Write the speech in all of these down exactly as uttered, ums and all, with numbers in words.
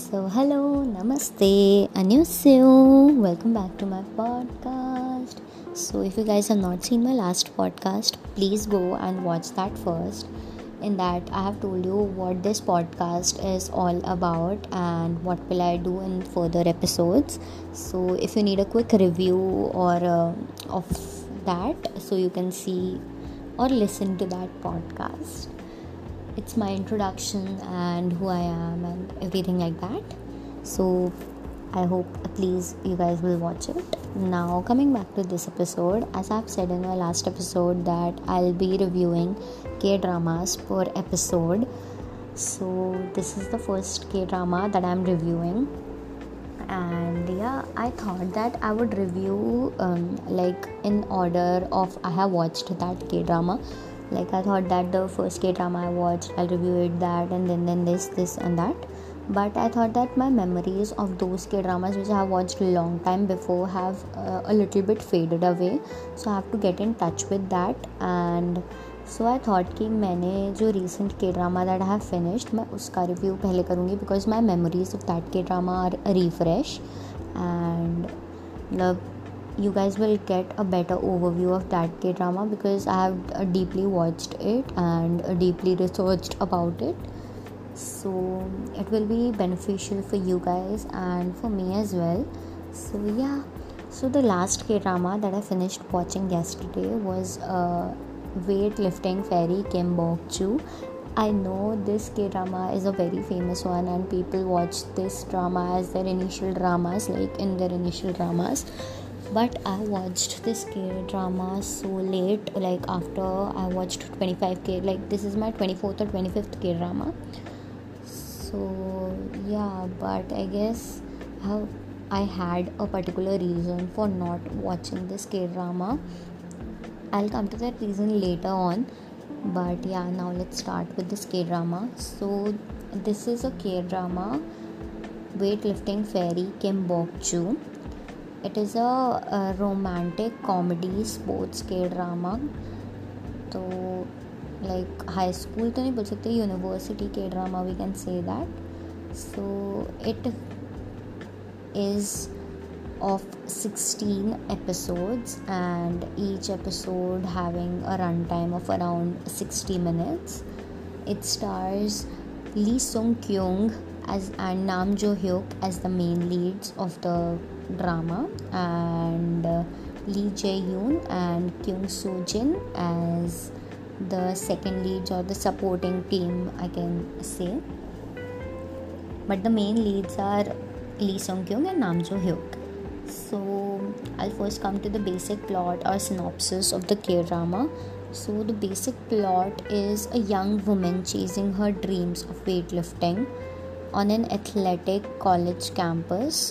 So, hello, namaste, annyeonghaseyo. Welcome back to my podcast. So, if you guys have not seen my last podcast, please go and watch that first. In that, I have told you what this podcast is all about and what will I do in further episodes. So, if you need a quick review or uh, of that, so you can see or listen to that podcast. It's my introduction and who I am and everything like that. So I hope please you guys will watch it. Now coming back to this episode, as I've said in my last episode that I'll be reviewing K-dramas per episode. So this is the first K-drama that I'm reviewing. And yeah, I thought that I would review um, like in order of I have watched that K-drama. Like I thought that the first K-drama I watched, I'll review it that and then then this, this and that. But I thought that my memories of those K-dramas which I have watched a long time before have uh, a little bit faded away. So I have to get in touch with that. And so I thought कि मैंने जो recent K-drama that I have finished मैं उसका review पहले करूँगी because my memories of that K-drama are refresh and मतलब you guys will get a better overview of that K-drama because I have uh, deeply watched it and uh, deeply researched about it. So it will be beneficial for you guys and for me as well. So yeah, so the last K-drama that I finished watching yesterday was uh, Weightlifting Fairy Kim Bok-joo. I know this K-drama is a very famous one and people watch this drama as their initial dramas, like in their initial dramas. But I watched this K-drama so late, like after I watched twenty-five K, like this is my twenty-fourth or twenty-fifth K-drama. So yeah, but I guess how I had a particular reason for not watching this K-drama. I'll come to that reason later on. But yeah, now let's start with this K-drama. So this is a K-drama, Weightlifting Fairy Kim Bok-joo. It is a, a romantic comedy sports K-drama. तो like high school तो नहीं बोल सकते, university K-drama we can say that. So it is of sixteen episodes and each episode having a runtime of around sixty minutes. It stars Lee Sung-kyung as and Nam Jo-hyuk as the main leads of the drama and uh, Lee Jae-yoon and Kyung Soo-jin as the second leads or the supporting team, I can say. But the main leads are Lee Sung-kyung and Nam Jo-hyuk. So I'll first come to the basic plot or synopsis of the K-drama. So the basic plot is a young woman chasing her dreams of weightlifting on an athletic college campus.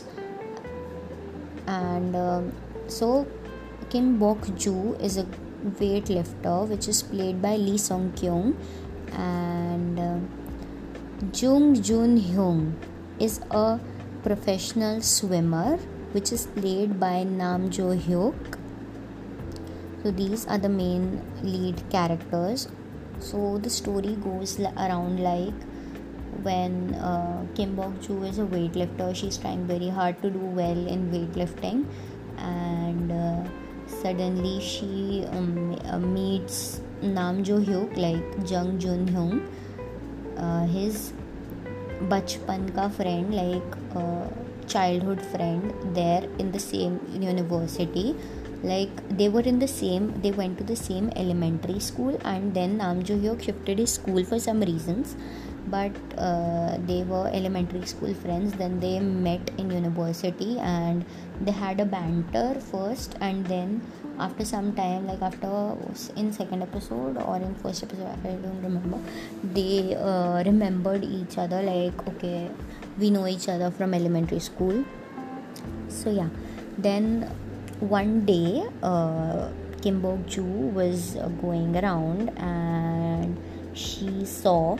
And um, so Kim Bok-joo is a weightlifter which is played by Lee Sung-kyung, and uh, Jung Joon-hyun is a professional swimmer which is played by Nam Jo-hyuk. So these are the main lead characters. So the story goes around like when uh, Kim Bok-joo is a weightlifter, she's trying very hard to do well in weightlifting, and uh, suddenly she um, uh, meets Nam Jo-hyuk, like Jung Joon-hyun, uh, his bachpan ka friend, like uh, childhood friend, there in the same university. Like they were in the same, they went to the same elementary school, and then Nam Jo-hyuk shifted his school for some reasons. But uh, they were elementary school friends. Then they met in university and they had a banter first, and then after some time, like after in second episode or in first episode, I don't remember, they uh, remembered each other, like okay, we know each other from elementary school. So yeah, then one day uh, Kim Bok-joo was uh, going around and she saw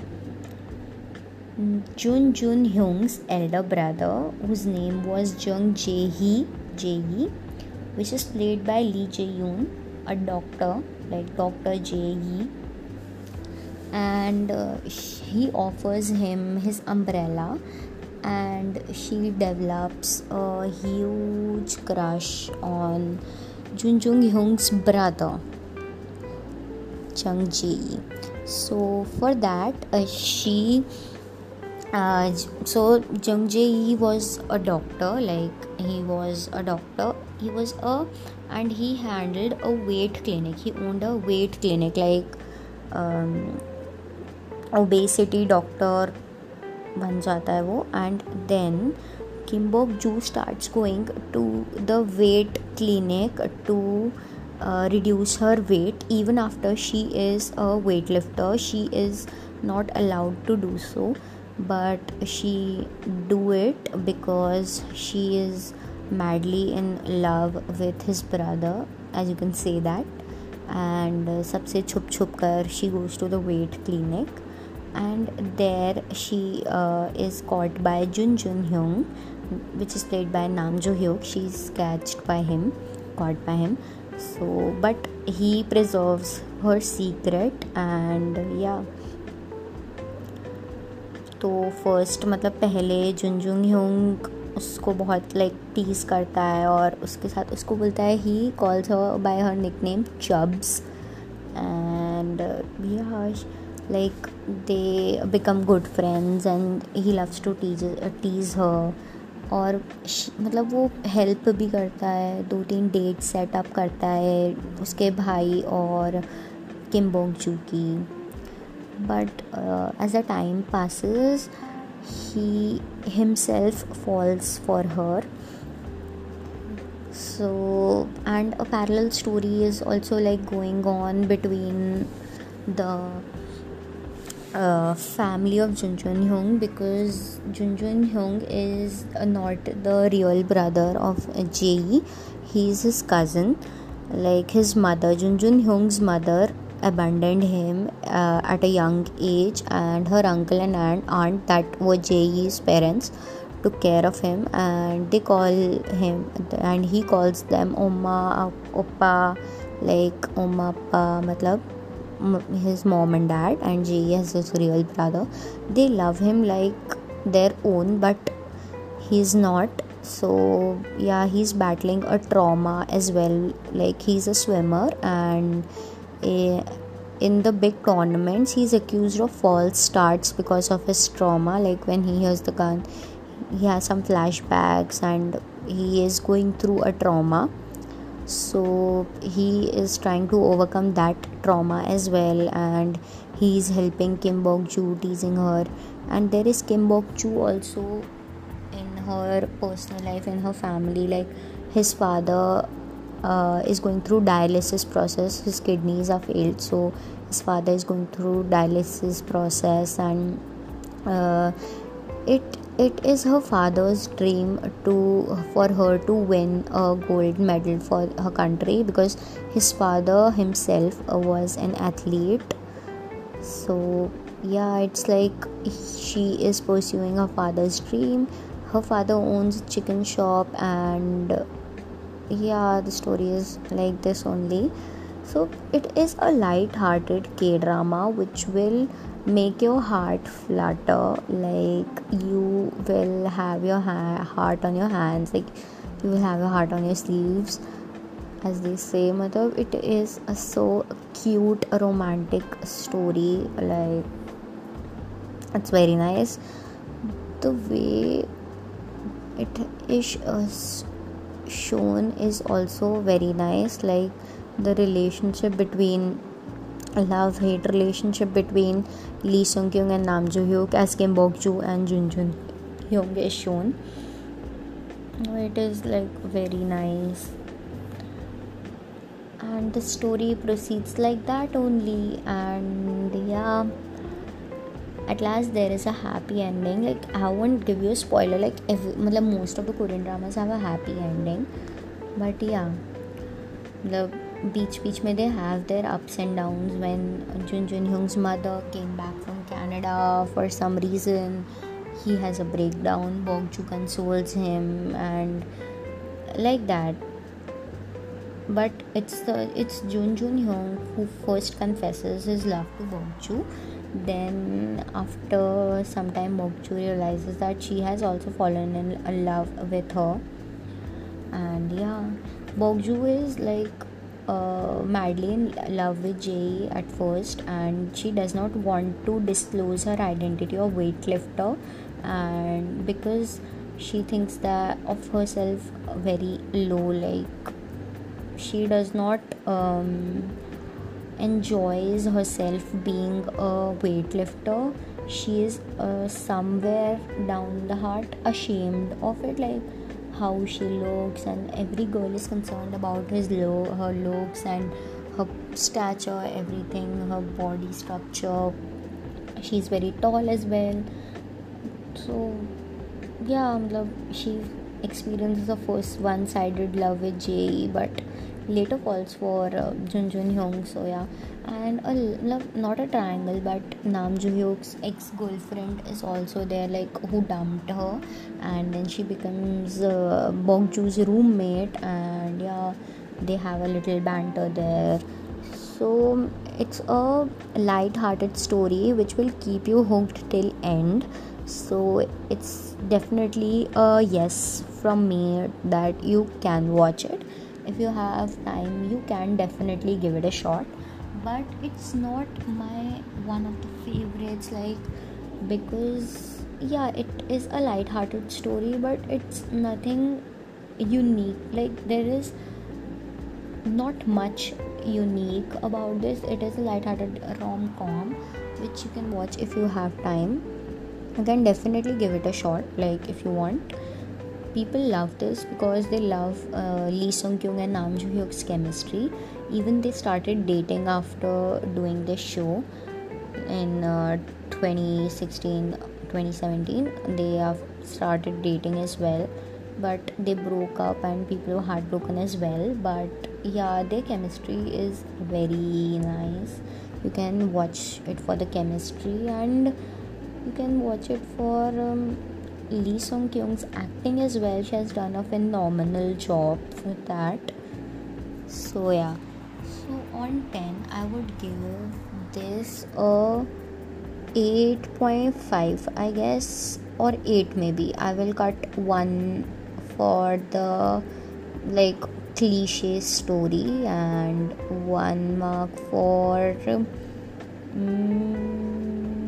Jun Joon-hyun's elder brother, whose name was Jung Jae-hee, Jae-hee, which is played by Lee Jae-yoon, a doctor, like Doctor Jae-hee, and uh, he offers him his umbrella and she develops a huge crush on Jun Jung Hyung's brother, Jung Jae. So for that, uh, she uh, so Jung Jae was a doctor. Like he was a doctor. He was a and he handled a weight clinic. He owned a weight clinic, like um, obesity doctor बन जाता है वो. And then Kim Bok Joo starts going to the weight clinic to uh, reduce her weight. Even after she is a weightlifter, she is not allowed to do so, but she do it because she is madly in love with his brother, as you can say that. And uh, सबसे छुप छुप कर she goes to the weight clinic, and there she uh, is caught by Jun Jun Hyung, which is played by Nam Jo Hyuk. She's catched by him, caught by him. So but he preserves her secret. And yeah, तो first मतलब पहले जुन जुन ह्यूंग उसको बहुत like tease करता है और उसके साथ उसको बोलता है, he calls her by her nickname Chubs. And yeah like they become good friends and he loves to tease tease her. और मतलब वो हेल्प भी करता है, दो तीन डेट सेटअप करता है उसके भाई और किम बोक जू की. But as the time passes, he himself falls for her. So and a parallel story is also like going on between the Uh, family of Jun Jun Hyung, because Jun Jun Hyung is uh, not the real brother of uh, Jae. He's his cousin. Like his mother, Jun Jun Hyung's mother abandoned him uh, at a young age, and her uncle and aunt, aunt that were Jae's parents took care of him, and they call him and he calls them Oma, Oppa, like Oma, Appa, matlab his mom and dad. And Jae has his real brother. They love him like their own, but he's not. So yeah, he's battling a trauma as well. Like he's a swimmer, and a, in the big tournaments he's accused of false starts because of his trauma. Like when he hears the gun, he has some flashbacks and he is going through a trauma. So he is trying to overcome that trauma as well, and he's helping Kim Bok Joo, teasing her. And there is Kim Bok Joo also in her personal life, in her family. Like his father uh, is going through dialysis process. His kidneys are failed, so his father is going through dialysis process. And uh, it it is her father's dream to for her to win a gold medal for her country, because his father himself was an athlete. So yeah, it's like she is pursuing her father's dream. Her father owns a chicken shop, and yeah, the story is like this only. So it is a light-hearted K-drama which will make your heart flutter. Like you will have your ha- heart on your hands, like you will have your heart on your sleeves, as they say. Matlab, it is a so cute, a romantic story. Like it's very nice. The way it is uh, shown is also very nice. Like the relationship between love hate relationship between Lee Sung Kyung and Nam Jo Hyuk, as Kim Bok Joo and Jun Jun Hyung is shown. It is like very nice, and the story proceeds like that only. And yeah, at last there is a happy ending. Like I won't give you a spoiler, like every, most of the Korean dramas have a happy ending, but yeah, the beach beach mein they have their ups and downs. When Jun Jun Hyung's mother came back from Canada for some reason, he has a breakdown. Bok Joo consoles him, and like that. but it's the it's Jun Jun Hyung who first confesses his love to Bokju. Then after some time, Bokju realizes that she has also fallen in love with her. And yeah, Bokju is like uh, madly in love with Jae at first, and she does not want to disclose her identity of weightlifter, and because she thinks that of herself very low, like she does not um, enjoys herself being a weightlifter. She is uh, somewhere down the heart ashamed of it, like how she looks, and every girl is concerned about his lo- her looks and her stature, everything, her body structure. She's very tall as well. So yeah, matlab, she experiences a first one-sided love with Jae, but later falls for uh, Jun Jun Hyung. So yeah, and a love, not a triangle, but Nam Joo Hyuk's ex-girlfriend is also there, like who dumped her, and then she becomes uh, Bok Joo's roommate, and yeah, they have a little banter there. So it's a light-hearted story which will keep you hooked till end. So it's definitely a yes from me that you can watch it. If you have time, you can definitely give it a shot, but it's not my one of the favorites, like, because yeah, it is a light-hearted story, but it's nothing unique. Like, there is not much unique about this. It is a light-hearted rom-com which you can watch if you have time. You can definitely give it a shot, like, if you want. People love this because they love uh, Lee Sung Kyung and Nam Joo Hyuk's chemistry. Even they started dating after doing this show in uh, twenty sixteen twenty seventeen. They have started dating as well, but they broke up and people were heartbroken as well. But yeah, their chemistry is very nice. You can watch it for the chemistry, and you can watch it for um, Lee Sung Kyung's acting as well. She has done a phenomenal job with that. So yeah, so on ten I would give this a eight point five, I guess, or eight maybe. I will cut one for the like cliche story and one mark for um,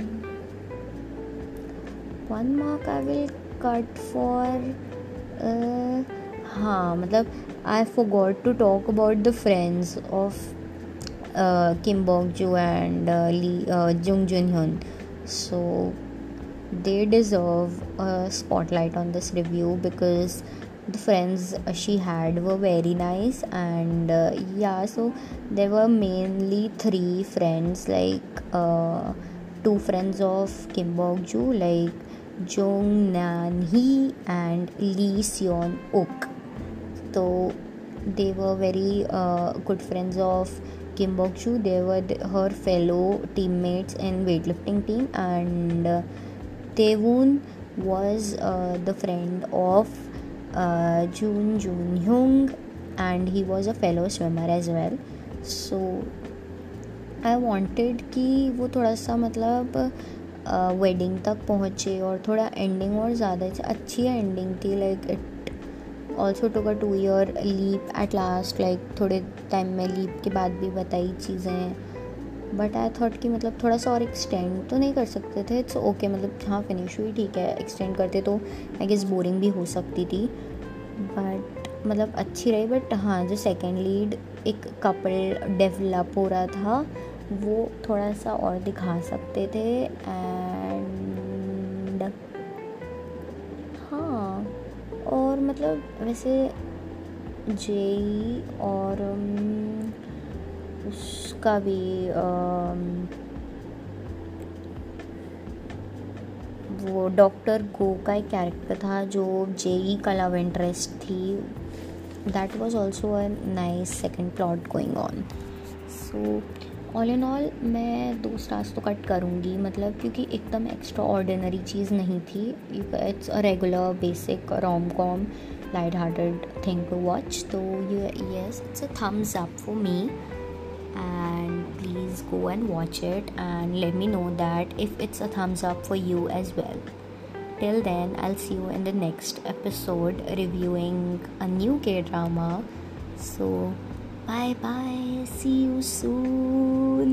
one mark I will cut for uh, हाँ मतलब I forgot to talk about the friends of uh, Kim Bok Joo and uh, Lee uh, Jung Jun Hyun. So they deserve a spotlight on this review because the friends she had were very nice. And uh, yeah, so there were mainly three friends, like uh, two friends of Kim Bok Joo, like Jung Nan Hee and Lee Seon Ok. So they were very uh, good friends of Kim Bok Joo. They were her fellow teammates in weightlifting team, and uh, Taewoon was uh, the friend of uh, Jun Jun Hyung, and he was a fellow swimmer as well. So I wanted कि वो थोड़ा सा मतलब wedding तक पहुँचे और थोड़ा ending और ज़्यादा अच्छी एंडिंग थी. Like it also took a two year leap at last, like थोड़े टाइम में लीप के बाद भी बताई चीज़ें. बट आई थॉट कि मतलब थोड़ा सा और एक्सटेंड तो नहीं कर सकते थे. इट्स ओके, मतलब हाँ फिनिश हुई ठीक है. एक्सटेंड करते तो आई गेस बोरिंग भी हो सकती थी, बट मतलब अच्छी रही. बट हाँ, जो सेकेंड लीड एक कपल डेवलप हो रहा था वो थोड़ा सा और दिखा सकते थे. एंड हाँ, और मतलब वैसे जेई और um, उसका भी um, वो डॉक्टर गो का एक कैरेक्टर था जो जेई का लव इंटरेस्ट थी. That was also a nice second plot going on. So all in all मैं दो स्टार्स तो कट करूँगी, मतलब क्योंकि एकदम एक्स्ट्रा ऑर्डिनरी चीज़ नहीं थी. It's a regular basic rom com light-hearted thing to watch. So you, yes, it's a thumbs up for me, and please go and watch it and let me know that if it's a thumbs up for you as well. Till then, I'll see you in the next episode reviewing a new K drama. So bye bye, see you soon.